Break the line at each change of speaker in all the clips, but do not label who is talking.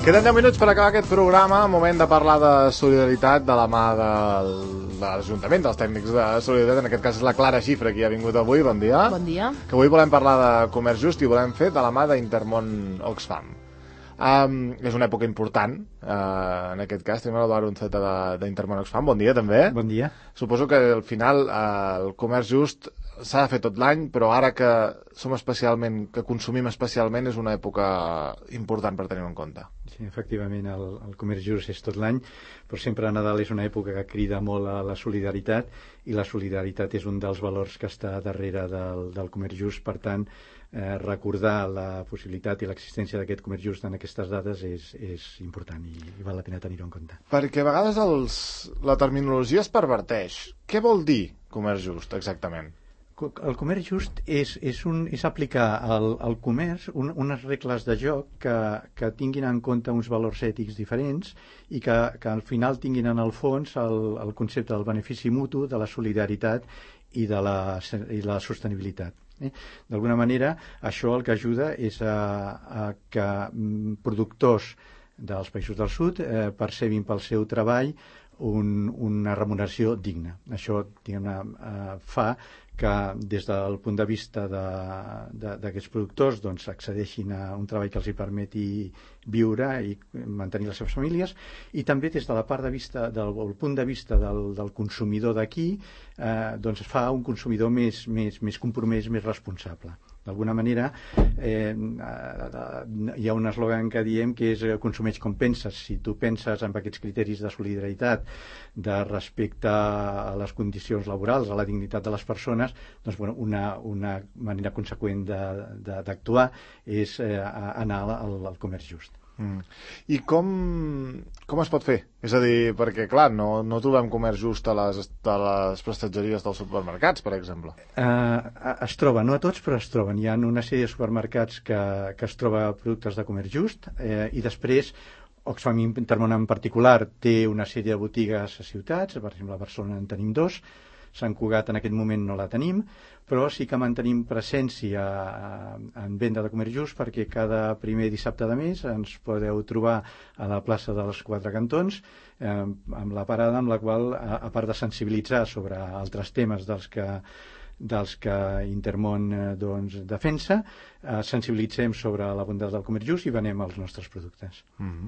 Queden 10 minuts per acabar aquest programa, moment de parlar de solidaritat de la mà de l'Ajuntament, dels tècnics de solidaritat, en aquest cas és la Clara Xifra, qui ha vingut avui, bon dia.
Bon dia.
Que avui volem parlar de comerç just i ho volem fer de la mà d'Intermón Oxfam. És una època important, en aquest cas tenim l'Eduard Unceta d'Intermón Oxfam, bon dia també.
Bon dia.
Suposo que al final el comerç just s'ha de fer tot l'any, però ara que consumim especialment és una època important per tenir en compte.
Sí, efectivament, el comerç just és tot l'any, però sempre a Nadal és una època que crida molt a la solidaritat, i la solidaritat és un dels valors que està darrere del comerç just. Per tant, recordar la possibilitat i l'existència d'aquest comerç just en aquestes dates és important i val la pena tenir-ho en compte.
Perquè a vegades la terminologia es perverteix. Què vol dir comerç just, exactament?
El comerç just és aplicar al comerç unes regles de joc que tinguin en compte uns valors ètics diferents i que al final tinguin en el fons el concepte del benefici mutu, de la solidaritat i de la sostenibilitat. D'alguna manera, això el que ajuda és a que productors dels països del sud percebin pel seu treball una remuneració digna. Això fa que des del punt de vista d'aquests productors accedeixin a un treball que els permeti viure i mantenir les seves famílies, i també des de la part del punt de vista del consumidor d'aquí fa un consumidor més compromès, més responsable. D'alguna manera hi ha un eslògan que diem que és consumeix com penses. Si tu penses en aquests criteris de solidaritat, de respecte a les condicions laborals, a la dignitat de les persones, doncs una manera conseqüent d'actuar és anar al comerç just.
I com es pot fer? És a dir, perquè clar, no trobem comerç just a les prestatgeries dels supermercats, per exemple.
Es troba, no a tots, però es troben. Hi ha una sèrie de supermercats que es troba productes de comerç just, i després Oxfam Intermón en particular té una sèrie de botigues a ciutats, per exemple a Barcelona en tenim 2, Sant Cugat en aquest moment no la tenim, però sí que mantenim presència en venda de comerç just, perquè cada primer dissabte de mes ens podeu trobar a la plaça dels Quatre Cantons, amb la parada amb la qual, a part de sensibilitzar sobre altres temes dels que Intermón defensa, sensibilitzem sobre la bondat del comerç just i venem els nostres productes.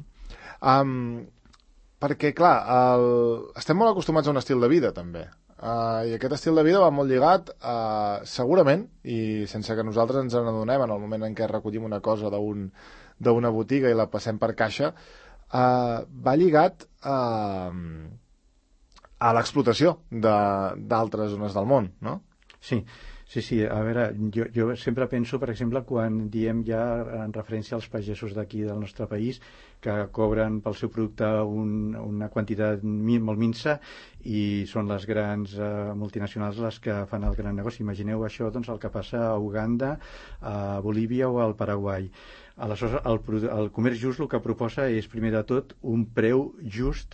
Perquè clar, estem molt acostumats a un estil de vida també. I aquest estil de vida va molt lligat segurament, i sense que nosaltres ens n'adonem en el moment en què recollim una cosa d'una botiga i la passem per caixa, va lligat a l'explotació d'altres zones del món, no?
Sí, a veure, jo sempre penso, per exemple, quan diem ja en referència als pagesos d'aquí del nostre país, que cobren pel seu producte una quantitat molt minsa, i són les grans multinacionals les que fan el gran negoci. Imagineu això, doncs, el que passa a Uganda, a Bolívia o al Paraguai. Aleshores, el comerç just el que proposa és, primer de tot, un preu just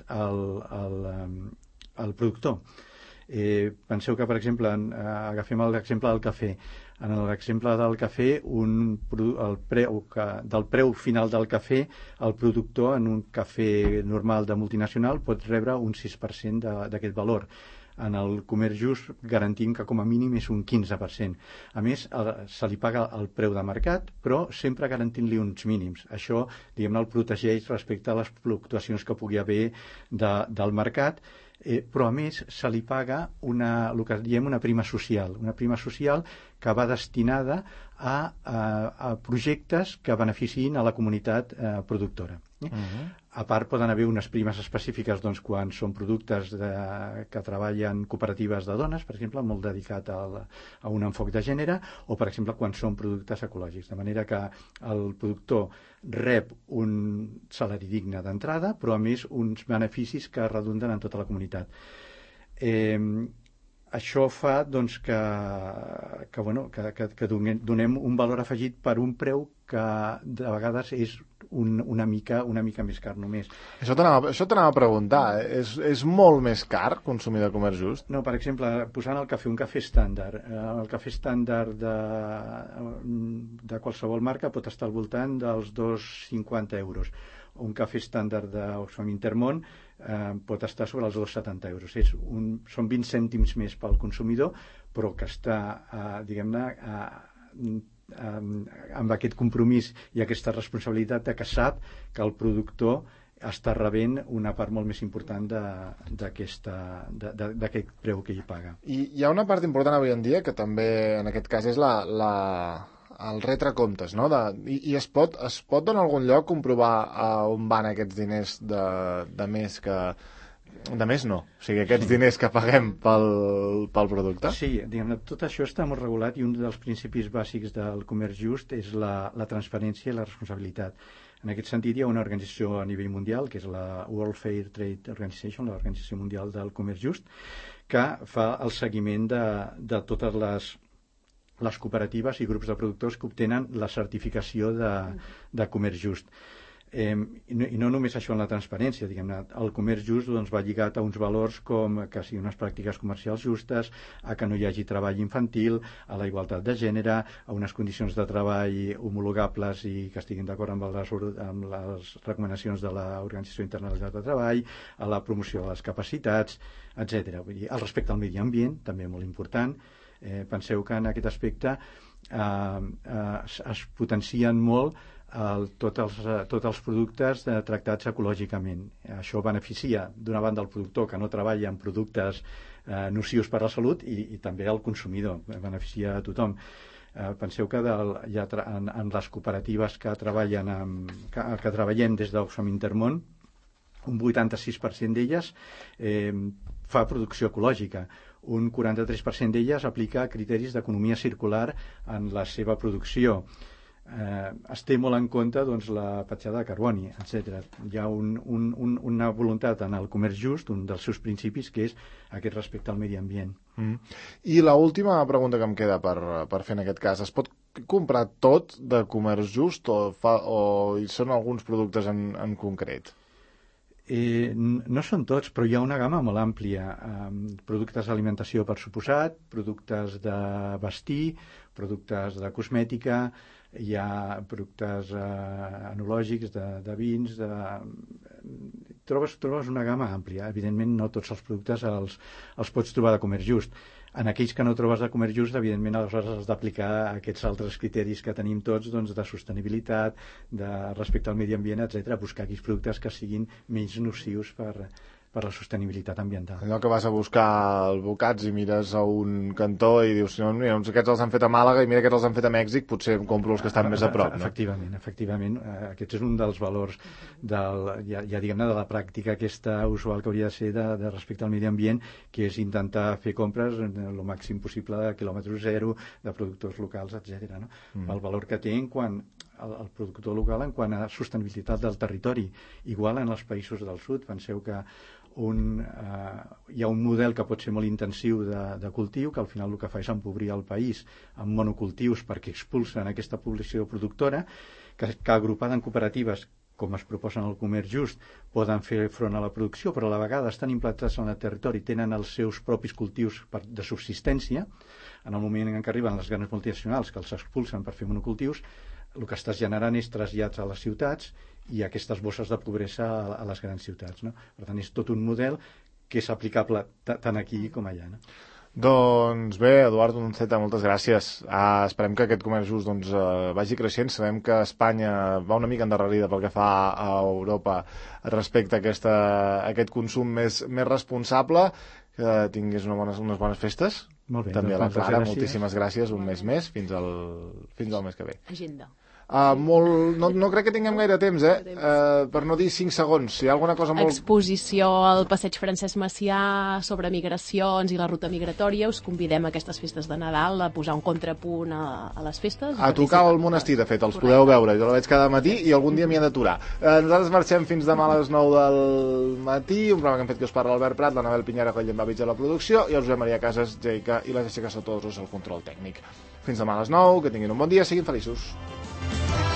al productor. Penseu que, per exemple, agafem l'exemple del cafè. En l'exemple del cafè, del preu final del cafè, el productor en un cafè normal de multinacional pot rebre un 6% d'aquest valor. En el comerç just garantim que com a mínim és un 15%. A més, se li paga el preu de mercat, però sempre garantint-li uns mínims. Això, diguem-ne, el protegeix respecte a les fluctuacions que pugui haver del mercat, però a més se li paga el que diem una prima social que va destinada a projectes que beneficiïn a la comunitat productora. A part, poden haver unes primes específiques quan són productes que treballen cooperatives de dones, per exemple, molt dedicat a un enfoc de gènere, o, per exemple, quan són productes ecològics. De manera que el productor rep un salari digne d'entrada, però, a més, uns beneficis que redunden en tota la comunitat. Això fa que donem un valor afegit per un preu que de vegades és una mica més car només.
Això t'anava a preguntar. És molt més car consumir de comerç just?
No, per exemple, posant el cafè, un cafè estàndard. El cafè estàndard de qualsevol marca pot estar al voltant dels 2,50 euros. un cafè estàndard d'Oxfam Intermón pot estar sobre els 2,70 euros. Són 20 cèntims més pel consumidor, però que està, diguem-ne, amb aquest compromís i aquesta responsabilitat de que sap que el productor està rebent una part molt més important d'aquest preu que hi paga.
I hi ha una part important avui en dia que també en aquest cas és el retre comptes, no? I es pot en algun lloc comprovar on van aquests diners de més que... De més no, o sigui, aquests diners que paguem pel producte?
Sí, diguem-ne, tot això està molt regulat i un dels principis bàsics del comerç just és la transparència i la responsabilitat. En aquest sentit, hi ha una organització a nivell mundial, que és la World Fair Trade Organization, l'Organització Mundial del Comerç Just, que fa el seguiment de totes les cooperatives i grups de productors que obtenen la certificació de comerç just. I no només això en la transparència, diguem-ne, el comerç just doncs, va lligat a uns valors com que siguin unes pràctiques comercials justes, a que no hi hagi treball infantil, a la igualtat de gènere, a unes condicions de treball homologables i que estiguin d'acord amb les recomanacions de l'Organització Internacional de Treball, a la promoció de les capacitats, etc. El respecte al medi ambient, també molt important. Penseu que en aquest aspecte es potencien molt tots els productes tractats ecològicament. Això beneficia d'una banda el productor que no treballa en productes nocius per a la salut i també el consumidor, beneficia a tothom. Penseu que en les cooperatives que treballem des d'Oxfam Intermón, un 86% d'elles fa producció ecològica. Un 43% d'elles aplica criteris d'economia circular en la seva producció. Es té molt en compte doncs, la petjada de carboni, etc. Hi ha una voluntat en el comerç just, un dels seus principis, que és aquest respecte al medi ambient.
I l'última pregunta que em queda per fer en aquest cas, es pot comprar tot de comerç just o hi són alguns productes en concret?
No són tots, però hi ha una gamma molt àmplia. Productes d'alimentació, per suposat, productes de vestir, productes de cosmètica, hi ha productes enològics, de vins, trobes una gamma àmplia. Evidentment no tots els productes els pots trobar de comerç just. En aquells que no trobes de comerç just, evidentment aleshores has d'aplicar aquests altres criteris que tenim tots, doncs, de sostenibilitat, de respecte al medi ambient, etc. Buscar aquells productes que siguin menys nocius per la sostenibilitat ambiental.
Allò que vas a buscar el bocats i mires a un cantó i dius, no, mira, aquests els han fet a Màlaga i mira aquests els han fet a Mèxic, potser em compro els que estan més a prop. No?
Efectivament. Aquest és un dels valors diguem-ne, de la pràctica aquesta usual que hauria de ser de respecte al medi ambient, que és intentar fer compres el màxim possible de quilòmetre zero, de productors locals, etc. No? El valor que té el productor local en quant a sostenibilitat del territori. Igual en els països del sud, penseu que hi ha un model que pot ser molt intensiu de cultiu, que al final el que fa és empobrir el país amb monocultius perquè expulsen aquesta població productora, que agrupada en cooperatives, com es proposen al comerç just, poden fer front a la producció, però a la vegada estan implantats en el territori, tenen els seus propis cultius de subsistència. En el moment en què arriben les grans multinacionals que els expulsen per fer monocultius, el que estàs generant és trasllats a les ciutats i aquestes bosses de pobresa a les grans ciutats. No? Per tant, és tot un model que és aplicable tant aquí com allà. No?
Doncs bé, Eduardo Unceta, moltes gràcies. Esperem que aquest comerç just vagi creixent. Sabem que Espanya va una mica endarrerida pel que fa a Europa respecte a aquest consum més responsable. Que tinguis unes bones festes.
Molt bé,
també a la Clara, moltíssimes gràcies, un mes més, fins al mes que ve.
Agenda.
No crec que tinguem gaire temps, per no dir 5 segons. Si hi ha alguna cosa molt...
Exposició al Passeig Francesc Macià sobre migracions i la ruta migratòria. Us convidem a aquestes festes de Nadal a posar un contrapunt a les festes.
A tocar al monestir, de fet, els podeu veure. Jo la veig cada matí i algun dia m'hi han d'aturar. Nosaltres marxem fins demà a les 9 del matí. Un programa que hem fet que us parla Albert Prat, l'Anabel Pinyera, Coll Llambavitge a la producció i el Josep Maria Casas, Jaica i la Jessica Sotoros al control tècnic. Fins demà a les 9, que tinguin un bon dia, siguin feliços.